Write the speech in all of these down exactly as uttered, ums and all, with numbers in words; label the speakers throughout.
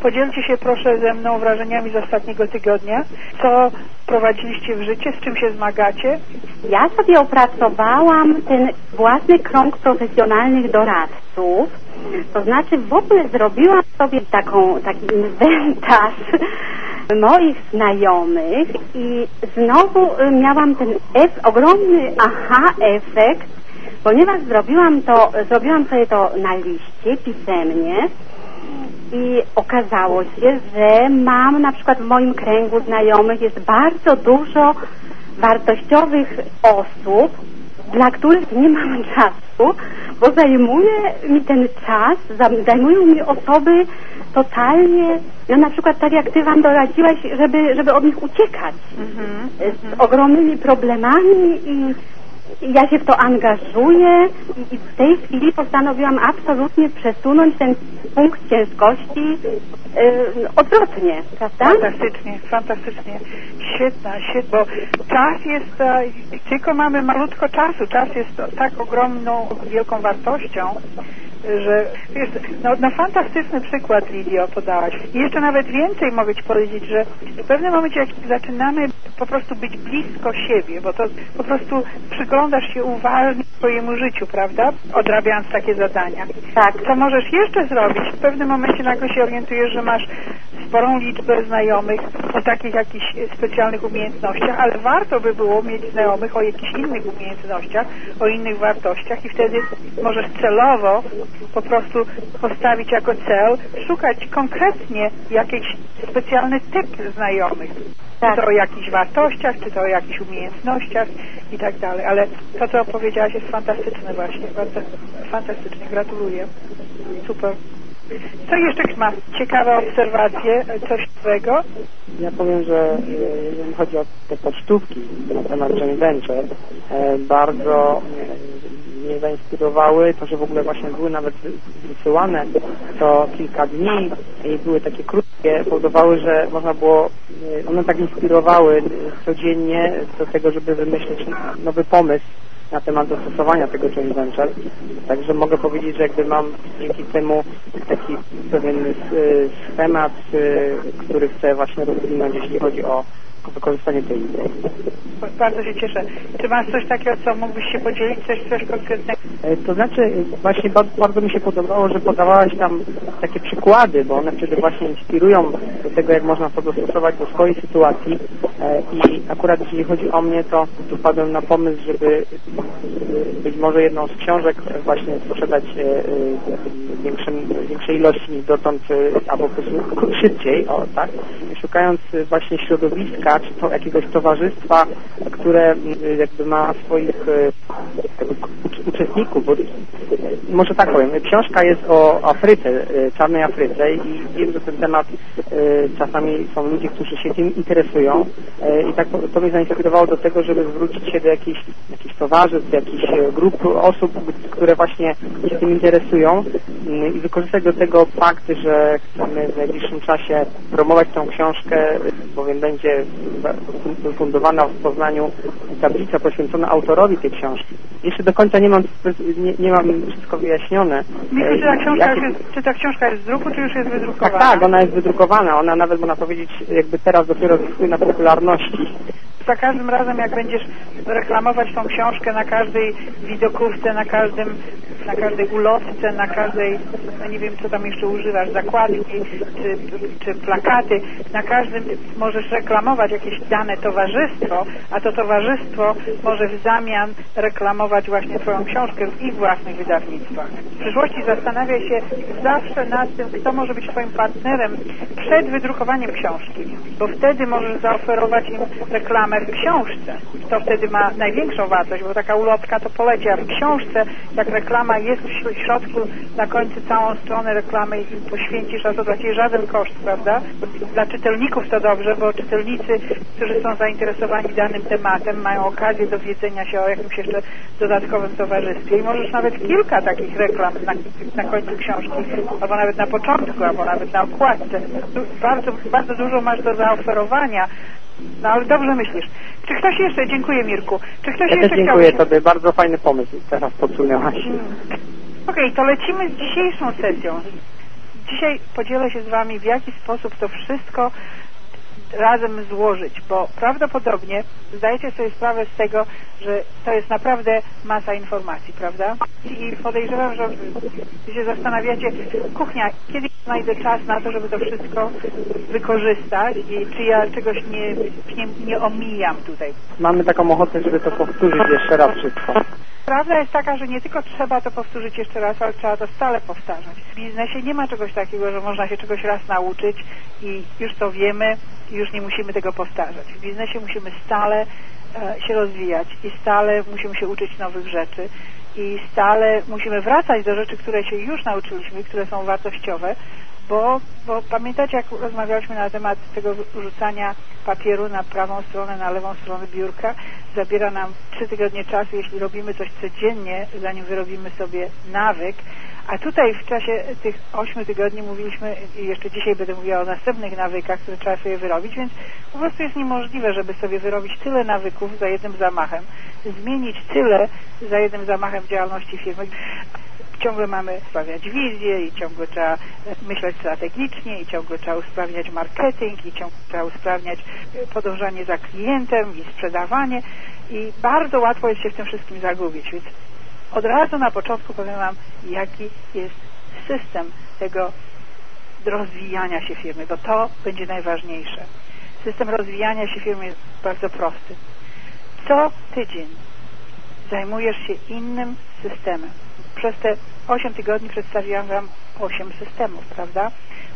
Speaker 1: Podzielcie się proszę ze mną wrażeniami z ostatniego tygodnia. Co prowadziliście w życie, z czym się zmagacie?
Speaker 2: Ja sobie opracowałam ten własny krąg profesjonalnych doradców. To znaczy w ogóle zrobiłam sobie taką, taki inwentarz moich znajomych i znowu miałam ten ef, ogromny aha efekt, ponieważ zrobiłam to, zrobiłam sobie to na liście pisemnie i okazało się, że mam na przykład w moim kręgu znajomych jest bardzo dużo wartościowych osób, dla których nie mam czasu, bo zajmuje mi ten czas, zajmują mi osoby totalnie, no na przykład tak jak Ty Wam doradziłaś, żeby, żeby od nich uciekać mm-hmm. z ogromnymi problemami i ja się w to angażuję i, i w tej chwili postanowiłam absolutnie przesunąć ten punkt ciężkości yy, odwrotnie, prawda?
Speaker 1: Fantastycznie, fantastycznie. Świetna, świetna, bo czas jest, e, tylko mamy malutko czasu, czas jest tak ogromną, wielką wartością, że wiesz, no, no fantastyczny przykład, Lidio, podałaś. I jeszcze nawet więcej mogę Ci powiedzieć, że w pewnym momencie, jak zaczynamy po prostu być blisko siebie, bo to po prostu przyglądasz się uważnie swojemu życiu, prawda? Odrabiając takie zadania.
Speaker 2: Tak.
Speaker 1: Co możesz jeszcze zrobić? W pewnym momencie nagle się orientujesz, że masz sporą liczbę znajomych o takich jakichś specjalnych umiejętnościach, ale warto by było mieć znajomych o jakichś innych umiejętnościach, o innych wartościach i wtedy możesz celowo po prostu postawić jako cel, szukać konkretnie jakiś specjalny typ znajomych.
Speaker 2: Tak.
Speaker 1: Czy to o jakichś wartościach, czy to o jakichś umiejętnościach i tak dalej. Ale to, co opowiedziałaś, jest fantastyczne właśnie. Bardzo fantastycznie. Gratuluję. Super. Co jeszcze ma ciekawe obserwacje, coś nowego?
Speaker 3: Ja powiem, że jeżeli chodzi o te pocztówki na temat joint venture, bardzo mnie zainspirowały, to, że w ogóle właśnie były nawet wysyłane co kilka dni i były takie krótkie, powodowały, że można było, one tak inspirowały codziennie do tego, żeby wymyślić nowy pomysł na temat dostosowania tego joint venture. Także mogę powiedzieć, że jakby mam dzięki temu taki pewien schemat, który chcę właśnie rozwinąć, jeśli chodzi o wykorzystanie tej idei.
Speaker 1: Bardzo się cieszę. Czy masz coś takiego, co mógłbyś się podzielić? Coś, coś konkretnego?
Speaker 3: To znaczy, właśnie bardzo, bardzo mi się podobało, że podawałaś tam takie przykłady, bo one wtedy właśnie inspirują do tego, jak można to dostosować do swojej sytuacji i akurat jeśli chodzi o mnie, to wpadłem na pomysł, żeby być może jedną z książek właśnie sprzedać większym, większej ilości niż dotąd, albo po prostu szybciej, o tak, szukając właśnie środowiska, czy to jakiegoś towarzystwa, które jakby ma swoich uczestników, bo może tak powiem, książka jest o Afryce, czarnej Afryce i wiem, że ten temat czasami są ludzie, którzy się tym interesują i tak to mnie zainspirowało do tego, żeby zwrócić się do jakichś, jakichś towarzystw, jakichś grup osób, które właśnie się tym interesują i wykorzystać do tego fakt, że chcemy w najbliższym czasie promować tą książkę, bowiem będzie fundowana w Poznaniu tablica poświęcona autorowi tej książki. Jeszcze do końca nie mam, nie, nie mam wszystko wyjaśnione.
Speaker 1: Myślę, czy ta, książka jakie... jest, czy ta książka jest z druku, czy już jest wydrukowana?
Speaker 3: Tak, tak, ona jest wydrukowana. Ona nawet, można powiedzieć, jakby teraz dopiero zyskuje na popularności.
Speaker 1: Za każdym razem, jak będziesz reklamować tą książkę na każdej widokówce, na każdym, na każdej ulotce, na każdej, no nie wiem, co tam jeszcze używasz, zakładki, czy, czy plakaty, na każdym możesz reklamować jakieś dane towarzystwo, a to towarzystwo może w zamian reklamować właśnie Twoją książkę w ich własnych wydawnictwach. W przyszłości zastanawiaj się zawsze nad tym, kto może być Twoim partnerem przed wydrukowaniem książki, bo wtedy możesz zaoferować im reklamę w książce. To wtedy ma największą wartość, bo taka ulotka to poleci, a w książce, jak reklama jest w środku, na końcu całą stronę reklamy i poświęcisz, a to dla Ciebie żaden koszt, prawda? Dla czytelników to dobrze, bo czytelnicy, którzy są zainteresowani danym tematem, mają okazję dowiedzenia się o jakimś jeszcze dodatkowym towarzystwie i możesz nawet kilka takich reklam na, na końcu książki, albo nawet na początku, albo nawet na okładce. Bardzo, bardzo dużo masz do zaoferowania. No ale dobrze myślisz. Czy ktoś jeszcze, dziękuję Mirku, czy ktoś
Speaker 3: ja
Speaker 1: jeszcze
Speaker 3: też dziękuję
Speaker 1: chciał...
Speaker 3: Tobie, bardzo fajny pomysł teraz podsunęłaś.
Speaker 1: Hmm. Okej, okay, to lecimy z dzisiejszą sesją. dzisiaj podzielę się z Wami, w jaki sposób to wszystko razem złożyć, bo prawdopodobnie zdajecie sobie sprawę z tego, że to jest naprawdę masa informacji, prawda? I podejrzewam, że Wy się zastanawiacie, kuchnia, kiedy znajdę czas na to, żeby to wszystko wykorzystać i czy ja czegoś nie, nie, nie omijam tutaj.
Speaker 3: Mamy taką ochotę, żeby to powtórzyć jeszcze raz wszystko.
Speaker 1: Prawda jest taka, że nie tylko trzeba to powtórzyć jeszcze raz, ale trzeba to stale powtarzać. W biznesie nie ma czegoś takiego, że można się czegoś raz nauczyć i już to wiemy i już nie musimy tego powtarzać. W biznesie musimy stale e, się rozwijać i stale musimy się uczyć nowych rzeczy i stale musimy wracać do rzeczy, które się już nauczyliśmy, które są wartościowe, bo, bo pamiętacie, jak rozmawialiśmy na temat tego rzucania papieru na prawą stronę, na lewą stronę biurka, zabiera nam trzy tygodnie czasu, jeśli robimy coś codziennie, zanim wyrobimy sobie nawyk, a tutaj w czasie tych ośmiu tygodni mówiliśmy, i jeszcze dzisiaj będę mówiła o następnych nawykach, które trzeba sobie wyrobić, więc po prostu jest niemożliwe, żeby sobie wyrobić tyle nawyków za jednym zamachem, zmienić tyle za jednym zamachem w działalności firmy. Ciągle mamy usprawniać wizję i ciągle trzeba myśleć strategicznie i ciągle trzeba usprawniać marketing i ciągle trzeba usprawniać podążanie za klientem i sprzedawanie i bardzo łatwo jest się w tym wszystkim zagubić, więc od razu na początku powiem Wam, jaki jest system tego rozwijania się firmy, bo to będzie najważniejsze. System rozwijania się firmy jest bardzo prosty. Co tydzień zajmujesz się innym systemem. Przez te osiem tygodni przedstawiłam Wam osiem systemów, prawda?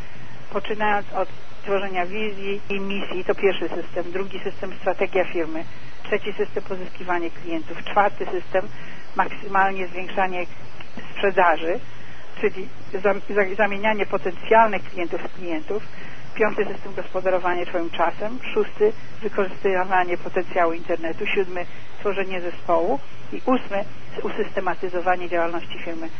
Speaker 1: Poczynając od tworzenia wizji i misji, to pierwszy system, drugi system strategia firmy, trzeci system pozyskiwanie klientów, czwarty system maksymalnie zwiększanie sprzedaży, czyli zamienianie potencjalnych klientów w klientów, piąty system gospodarowanie Twoim czasem, szósty wykorzystywanie potencjału internetu, siódmy tworzenie zespołu i ósmy usystematyzowanie działalności firmy.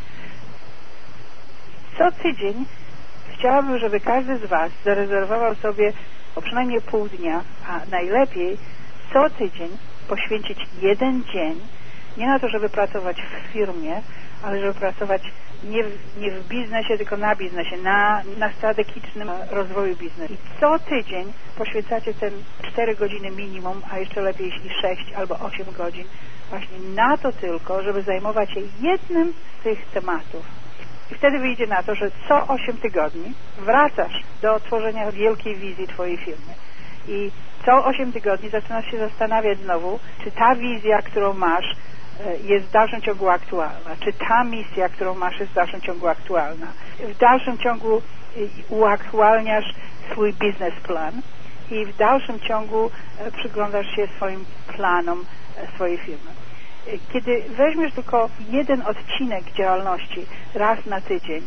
Speaker 1: Co tydzień chciałabym, żeby każdy z Was zarezerwował sobie o przynajmniej pół dnia, a najlepiej co tydzień poświęcić jeden dzień, nie na to, żeby pracować w firmie, ale żeby pracować nie w, nie w biznesie, tylko na biznesie, na, na strategicznym rozwoju biznesu. I co tydzień poświęcacie ten cztery godziny minimum, a jeszcze lepiej jeśli sześć albo osiem godzin, właśnie na to tylko, żeby zajmować się jednym z tych tematów. I wtedy wyjdzie na to, że co osiem tygodni wracasz do tworzenia wielkiej wizji Twojej firmy. I co osiem tygodni zaczynasz się zastanawiać znowu, czy ta wizja, którą masz, jest w dalszym ciągu aktualna, czy ta misja, którą masz, jest w dalszym ciągu aktualna. W dalszym ciągu uaktualniasz swój biznesplan i w dalszym ciągu przyglądasz się swoim planom swojej firmy. Kiedy weźmiesz tylko jeden odcinek działalności raz na tydzień,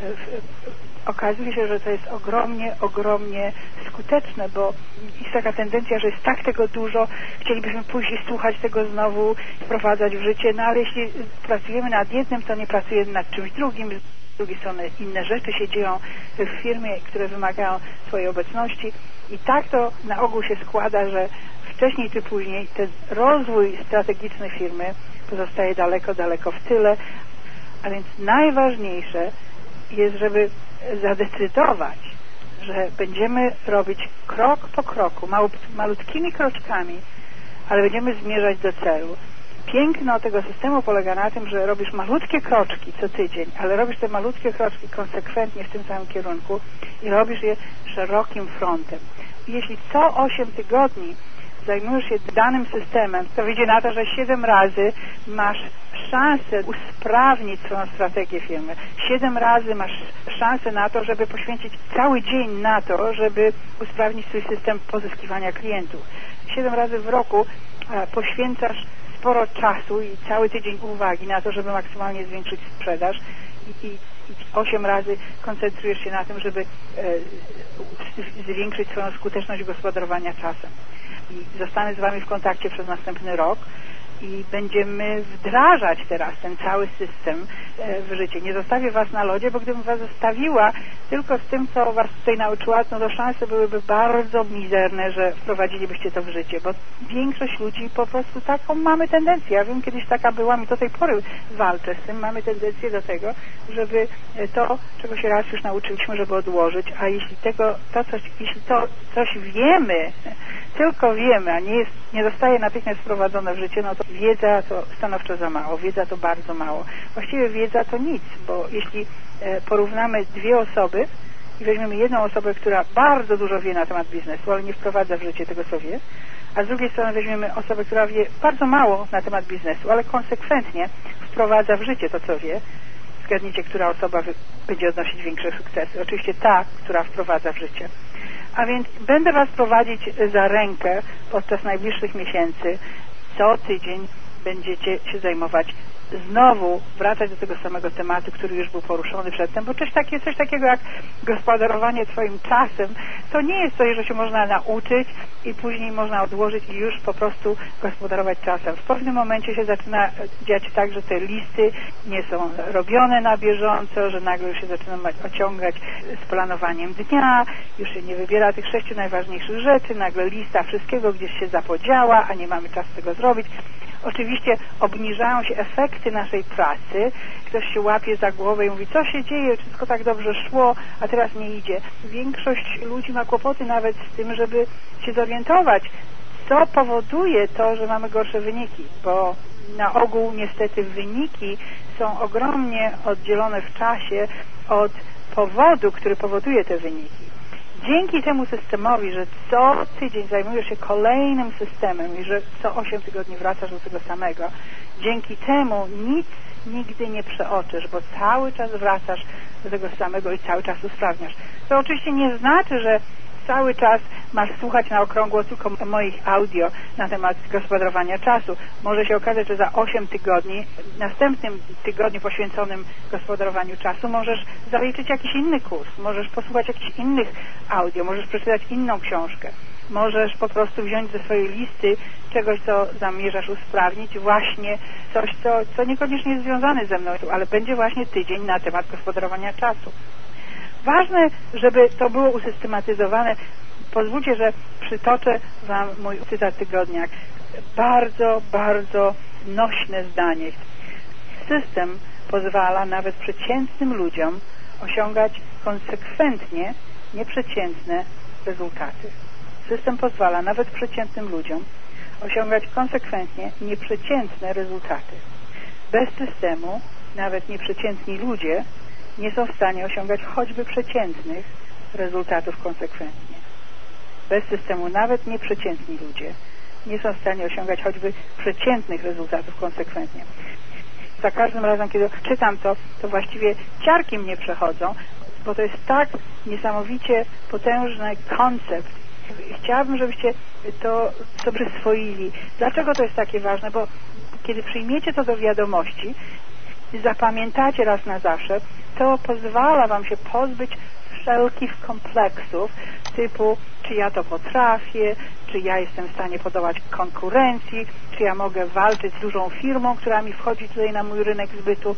Speaker 1: okazuje się, że to jest ogromnie, ogromnie skuteczne, bo jest taka tendencja, że jest tak tego dużo, chcielibyśmy pójść i słuchać tego znowu, wprowadzać w życie, no ale jeśli pracujemy nad jednym, to nie pracujemy nad czymś drugim, z drugiej strony inne rzeczy się dzieją w firmie, które wymagają swojej obecności i tak to na ogół się składa, że wcześniej czy później ten rozwój strategiczny firmy pozostaje daleko, daleko w tyle, a więc najważniejsze jest, żeby zadecydować, że będziemy robić krok po kroku, malutkimi kroczkami, ale będziemy zmierzać do celu. Piękno tego systemu polega na tym, że robisz malutkie kroczki co tydzień, ale robisz te malutkie kroczki konsekwentnie w tym samym kierunku i robisz je szerokim frontem. I jeśli co osiem tygodni zajmujesz się danym systemem, to wyjdzie na to, że siedem razy masz szansę usprawnić swoją strategię firmy. Siedem razy masz szansę na to, żeby poświęcić cały dzień na to, żeby usprawnić swój system pozyskiwania klientów. Siedem razy w roku a, poświęcasz sporo czasu i cały tydzień uwagi na to, żeby maksymalnie zwiększyć sprzedaż i, i, i osiem razy koncentrujesz się na tym, żeby e, zwiększyć swoją skuteczność gospodarowania czasem. I zostanę z Wami w kontakcie przez następny rok i będziemy wdrażać teraz ten cały system w życie. Nie zostawię was na lodzie, bo gdybym was zostawiła tylko z tym, co was tutaj nauczyła, no to szanse byłyby bardzo mizerne, że wprowadzilibyście to w życie, bo większość ludzi po prostu taką mamy tendencję. Ja wiem, kiedyś taka byłam i do tej pory walczę z tym. Mamy tendencję do tego, żeby to, czego się raz już nauczyliśmy, żeby odłożyć, a jeśli tego, to coś, jeśli to coś wiemy, tylko wiemy, a nie jest, nie zostaje natychmiast wprowadzone w życie, no to wiedza to stanowczo za mało, wiedza to bardzo mało. Właściwie wiedza to nic, bo jeśli e, porównamy dwie osoby i weźmiemy jedną osobę, która bardzo dużo wie na temat biznesu, ale nie wprowadza w życie tego, co wie, a z drugiej strony weźmiemy osobę, która wie bardzo mało na temat biznesu, ale konsekwentnie wprowadza w życie to, co wie, zgadnijcie, która osoba będzie odnosić większe sukcesy. Oczywiście ta, która wprowadza w życie. A więc będę was prowadzić za rękę podczas najbliższych miesięcy. Co tydzień będziecie się zajmować, znowu wracać do tego samego tematu, który już był poruszony przedtem, bo coś, takie, coś takiego jak gospodarowanie twoim czasem, to nie jest coś, że się można nauczyć i później można odłożyć i już po prostu gospodarować czasem. W pewnym momencie się zaczyna dziać tak, że te listy nie są robione na bieżąco, że nagle już się zaczyna ociągać z planowaniem dnia, już się nie wybiera tych sześciu najważniejszych rzeczy, nagle lista wszystkiego gdzieś się zapodziała, a nie mamy czasu tego zrobić. Oczywiście obniżają się efekty naszej pracy. Ktoś się łapie za głowę i mówi, co się dzieje, wszystko tak dobrze szło, a teraz nie idzie. Większość ludzi ma kłopoty nawet z tym, żeby się zorientować, co powoduje to, że mamy gorsze wyniki, bo na ogół niestety wyniki są ogromnie oddzielone w czasie od powodu, który powoduje te wyniki. Dzięki temu systemowi, że co tydzień zajmujesz się kolejnym systemem i że co osiem tygodni wracasz do tego samego, dzięki temu nic nigdy nie przeoczysz, bo cały czas wracasz do tego samego i cały czas usprawniasz. To oczywiście nie znaczy, że cały czas masz słuchać na okrągło tylko moich audio na temat gospodarowania czasu. Może się okazać, że za osiem tygodni, w następnym tygodniu poświęconym gospodarowaniu czasu możesz zaliczyć jakiś inny kurs, możesz posłuchać jakichś innych audio, możesz przeczytać inną książkę, możesz po prostu wziąć ze swojej listy czegoś, co zamierzasz usprawnić, właśnie coś, co, co niekoniecznie jest związane ze mną, ale będzie właśnie tydzień na temat gospodarowania czasu. Ważne, żeby to było usystematyzowane. Pozwólcie, że przytoczę wam mój cytat tygodnia. Bardzo, bardzo nośne zdanie. System pozwala nawet przeciętnym ludziom osiągać konsekwentnie nieprzeciętne rezultaty. System pozwala nawet przeciętnym ludziom osiągać konsekwentnie nieprzeciętne rezultaty. Bez systemu nawet nieprzeciętni ludzie nie są w stanie osiągać choćby przeciętnych rezultatów konsekwentnie. Bez systemu nawet nieprzeciętni ludzie nie są w stanie osiągać choćby przeciętnych rezultatów konsekwentnie. Za każdym razem, kiedy czytam to, to właściwie ciarki mnie przechodzą, bo to jest tak niesamowicie potężny koncept. Chciałabym, żebyście to sobie przyswoili. Dlaczego to jest takie ważne? Bo kiedy przyjmiecie to do wiadomości i zapamiętacie raz na zawsze, to pozwala wam się pozbyć wszelkich kompleksów typu, czy ja to potrafię, czy ja jestem w stanie podołać konkurencji, czy ja mogę walczyć z dużą firmą, która mi wchodzi tutaj na mój rynek zbytu.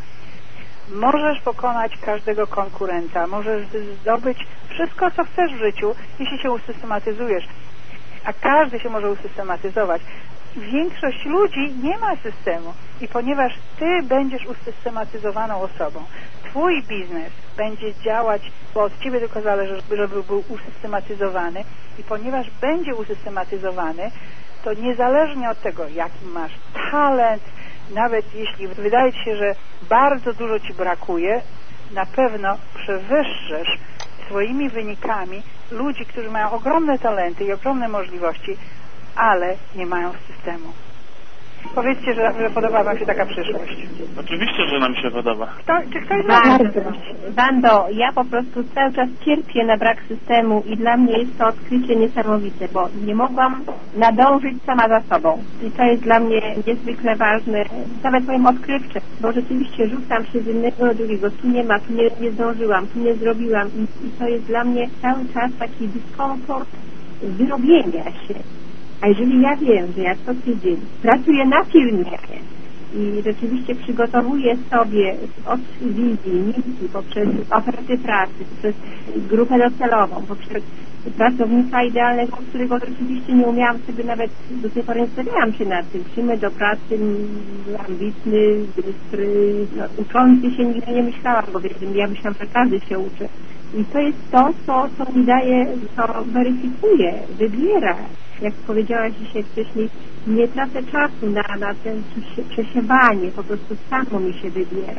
Speaker 1: Możesz pokonać każdego konkurenta, możesz zdobyć wszystko, co chcesz w życiu, jeśli się usystematyzujesz. A każdy się może usystematyzować. Większość ludzi nie ma systemu i ponieważ ty będziesz usystematyzowaną osobą, twój biznes będzie działać, bo od ciebie tylko zależy, żeby był usystematyzowany i ponieważ będzie usystematyzowany, to niezależnie od tego, jaki masz talent, nawet jeśli wydaje ci się, że bardzo dużo ci brakuje, na pewno przewyższysz swoimi wynikami ludzi, którzy mają ogromne talenty i ogromne możliwości, ale nie mają systemu. Powiedzcie, że, że podoba wam się taka przyszłość.
Speaker 4: Oczywiście, że nam się podoba.
Speaker 1: Kto, czy ktoś
Speaker 5: Bardzo. Wando, ja po prostu cały czas cierpię na brak systemu i dla mnie jest to odkrycie niesamowite, bo nie mogłam nadążyć sama za sobą. I to jest dla mnie niezwykle ważne, nawet moim odkrywczym, bo rzeczywiście rzucam się z jednego do drugiego. Tu nie ma, tu nie, nie zdążyłam, tu nie zrobiłam i, i to jest dla mnie cały czas taki dyskomfort wyrobienia się. A jeżeli ja wiem, że ja co tydzień pracuję na filmie i rzeczywiście przygotowuję sobie od wizji, misji, poprzez oferty pracy, poprzez grupę docelową, poprzez pracownika idealnego, którego rzeczywiście nie umiałam sobie nawet, do tej pory nie stawiałam się nad tym, przyjmę do pracy, ambitny, bystry, no, uczący się nigdy nie myślałam, bo ja myślałam, że każdy się uczy. I to jest to, co, co mi daje, co weryfikuje, wybiera. Jak powiedziałaś dzisiaj wcześniej, nie tracę czasu na, na ten przesiewanie, po prostu samo mi się wybiera.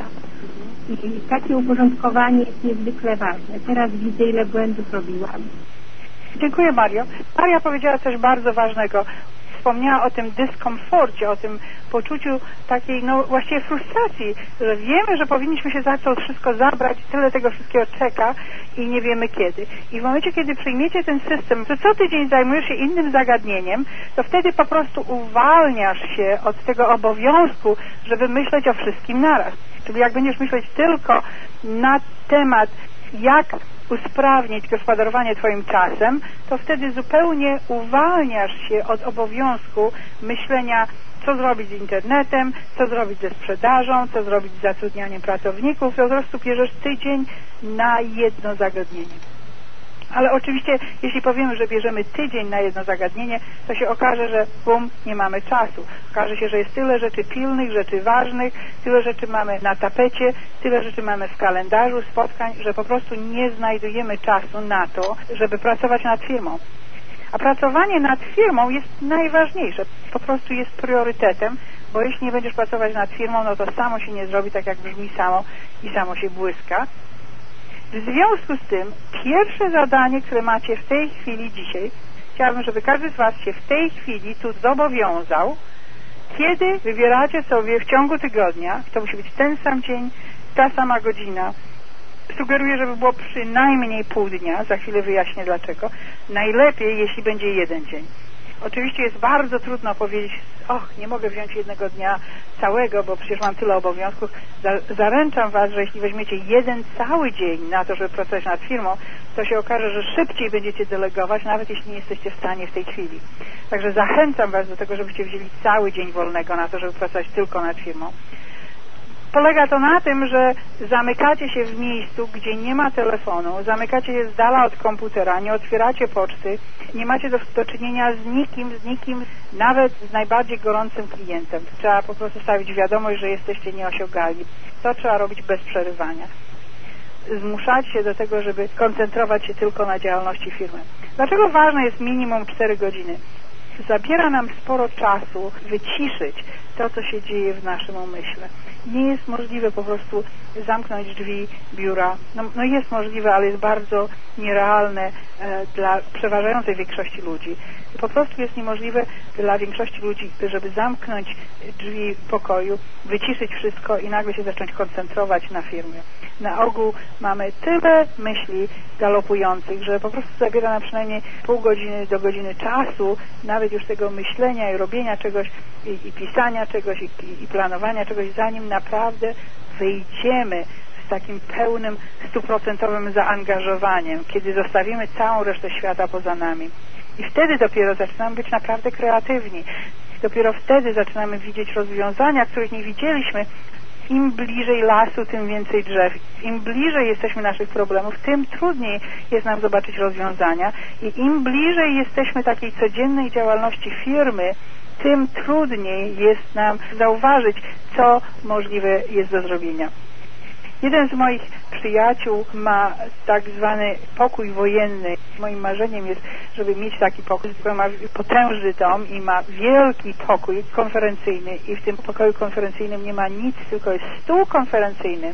Speaker 5: I takie uporządkowanie jest niezwykle ważne. Teraz widzę, ile błędów robiłam.
Speaker 1: Dziękuję, Mario. Maria powiedziała coś bardzo ważnego. Wspomniała o tym dyskomforcie, o tym poczuciu takiej, no właściwie frustracji, że wiemy, że powinniśmy się za to wszystko zabrać, tyle tego wszystkiego czeka i nie wiemy kiedy. I w momencie, kiedy przyjmiecie ten system, że co tydzień zajmujesz się innym zagadnieniem, to wtedy po prostu uwalniasz się od tego obowiązku, żeby myśleć o wszystkim naraz. Czyli jak będziesz myśleć tylko na temat, jak usprawnić gospodarowanie Twoim czasem, to wtedy zupełnie uwalniasz się od obowiązku myślenia, co zrobić z internetem, co zrobić ze sprzedażą, co zrobić z zatrudnianiem pracowników. Po prostu bierzesz tydzień na jedno zagadnienie. Ale oczywiście, jeśli powiemy, że bierzemy tydzień na jedno zagadnienie, to się okaże, że bum, nie mamy czasu. Okaże się, że jest tyle rzeczy pilnych, rzeczy ważnych, tyle rzeczy mamy na tapecie, tyle rzeczy mamy w kalendarzu spotkań, że po prostu nie znajdujemy czasu na to, żeby pracować nad firmą. A pracowanie nad firmą jest najważniejsze. Po prostu jest priorytetem, bo jeśli nie będziesz pracować nad firmą, no to samo się nie zrobi, tak jak brzmi samo i samo się błyska. W związku z tym, pierwsze zadanie, które macie w tej chwili dzisiaj, chciałabym, żeby każdy z Was się w tej chwili tu zobowiązał, kiedy wybieracie sobie w ciągu tygodnia, to musi być ten sam dzień, ta sama godzina, sugeruję, żeby było przynajmniej pół dnia, za chwilę wyjaśnię dlaczego, najlepiej, jeśli będzie jeden dzień. Oczywiście jest bardzo trudno powiedzieć, och, nie mogę wziąć jednego dnia całego, bo przecież mam tyle obowiązków. Zaręczam Was, że jeśli weźmiecie jeden cały dzień na to, żeby pracować nad firmą, to się okaże, że szybciej będziecie delegować, nawet jeśli nie jesteście w stanie w tej chwili. Także zachęcam Was do tego, żebyście wzięli cały dzień wolnego na to, żeby pracować tylko nad firmą. Polega to na tym, że zamykacie się w miejscu, gdzie nie ma telefonu, zamykacie się z dala od komputera, nie otwieracie poczty, nie macie do, do czynienia z nikim, z nikim, nawet z najbardziej gorącym klientem. Trzeba po prostu stawić wiadomość, że jesteście nieosiągalni. To trzeba robić bez przerywania. Zmuszać się do tego, żeby koncentrować się tylko na działalności firmy. Dlaczego ważne jest minimum cztery godziny? Zabiera nam sporo czasu wyciszyć to, co się dzieje w naszym umyśle. Nie jest możliwe po prostu zamknąć drzwi biura. No, no jest możliwe, ale jest bardzo nierealne e, dla przeważającej większości ludzi. Po prostu jest niemożliwe dla większości ludzi, żeby zamknąć drzwi pokoju, wyciszyć wszystko i nagle się zacząć koncentrować na firmie. Na ogół mamy tyle myśli galopujących, że po prostu zabiera nam przynajmniej pół godziny do godziny czasu, nawet już tego myślenia i robienia czegoś i, i pisania czegoś i, i planowania czegoś, zanim naprawdę wyjdziemy z takim pełnym, stuprocentowym zaangażowaniem, kiedy zostawimy całą resztę świata poza nami. I wtedy dopiero zaczynamy być naprawdę kreatywni. Dopiero wtedy zaczynamy widzieć rozwiązania, których nie widzieliśmy. Im bliżej lasu, tym więcej drzew. Im bliżej jesteśmy naszych problemów, tym trudniej jest nam zobaczyć rozwiązania. I im bliżej jesteśmy takiej codziennej działalności firmy, tym trudniej jest nam zauważyć, co możliwe jest do zrobienia. Jeden z moich przyjaciół ma tak zwany pokój wojenny. Moim marzeniem jest, żeby mieć taki pokój, który ma potężny dom i ma wielki pokój konferencyjny i w tym pokoju konferencyjnym nie ma nic, tylko jest stół konferencyjny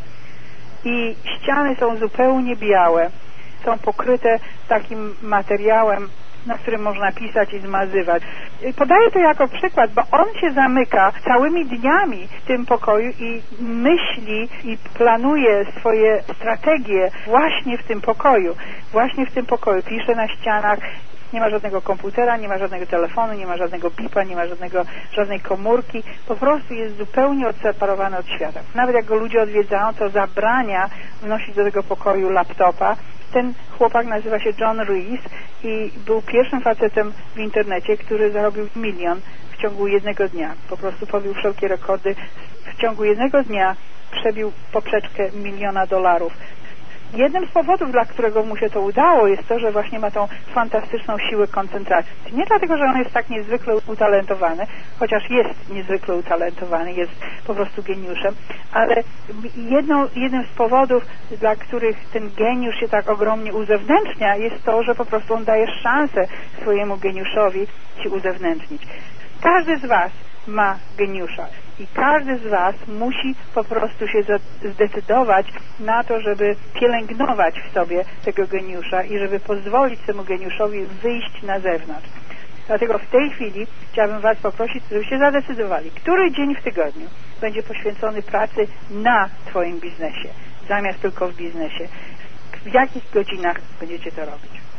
Speaker 1: i ściany są zupełnie białe. Są pokryte takim materiałem, na którym można pisać i zmazywać. Podaję to jako przykład, bo on się zamyka całymi dniami w tym pokoju i myśli i planuje swoje strategie właśnie w tym pokoju. Właśnie w tym pokoju. Pisze na ścianach, Nie ma żadnego komputera, nie ma żadnego telefonu, nie ma żadnego bipa, nie ma żadnego, żadnej komórki. Po prostu jest zupełnie odseparowany od świata. Nawet jak go ludzie odwiedzają, to zabrania wnosić do tego pokoju laptopa. Ten chłopak nazywa się John Ruiz i był pierwszym facetem w internecie, który zarobił milion w ciągu jednego dnia. Po prostu pobił wszelkie rekordy. W ciągu jednego dnia przebił poprzeczkę miliona dolarów. Jednym z powodów, dla którego mu się to udało, jest to, że właśnie ma tą fantastyczną siłę koncentracji. Nie dlatego, że on jest tak niezwykle utalentowany, chociaż jest niezwykle utalentowany, jest po prostu geniuszem, ale jedną, jednym z powodów, dla których ten geniusz się tak ogromnie uzewnętrznia, jest to, że po prostu on daje szansę swojemu geniuszowi się uzewnętrznić. Każdy z was ma geniusza i każdy z was musi po prostu się zdecydować na to, żeby pielęgnować w sobie tego geniusza i żeby pozwolić temu geniuszowi wyjść na zewnątrz. Dlatego w tej chwili chciałabym was poprosić, żebyście zadecydowali, który dzień w tygodniu będzie poświęcony pracy na twoim biznesie, zamiast tylko w biznesie. W jakich godzinach będziecie to robić?